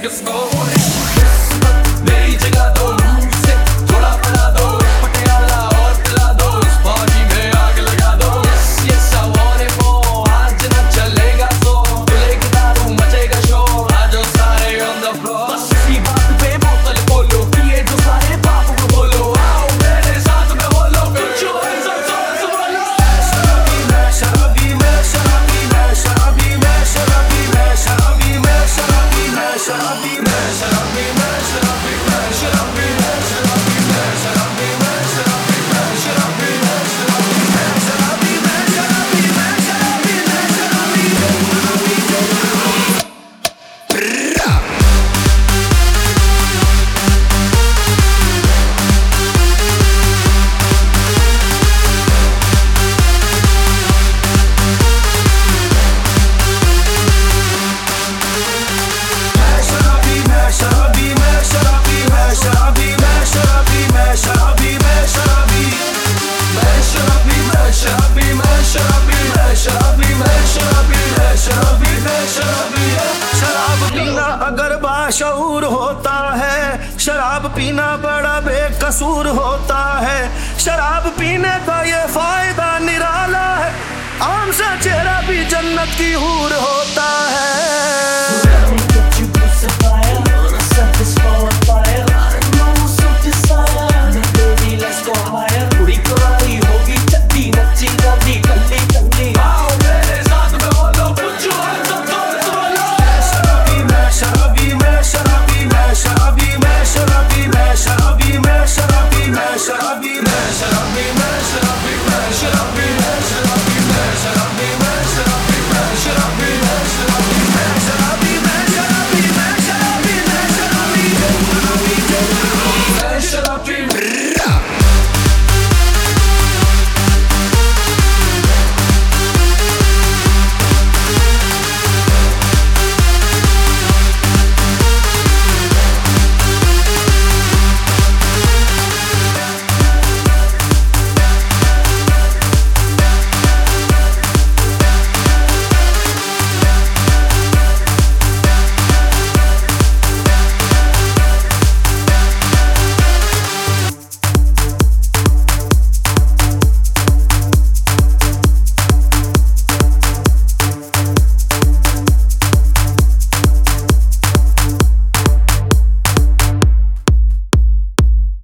किसको मेरी जगह दो मुझसे थोड़ा बना दो पटियाला और पिला दो इस पार्टी में आग लगा दो yes I want it more आज ना चलेगा तो लेके दारू मचेगा शोर आज सारे on the floor बस इसी बात पे बोतल बोलो पिए जो सारे बाप को बोलो आओ मेरे साथ में बोलो put your hands up जोर से बोलो शराबी मैं शराबी मैं शराबी मैं शराबी मैं शराबी मैं शराबी मैं शराबी मैं शराबी मैं शराबी मैं शराबी मैं शराबी मैं शराबी मैं शराबी मैं शराबी मैं शराबी मैं शराबी मैं शराबी मैं शराबी मैं शराबी अगर बाशऊर होता है शराब पीना बड़ा बेकसूर होता है। शराब पीने का ये फायदा निराला है, आम सा चेहरा भी जन्नत की हूर होता है।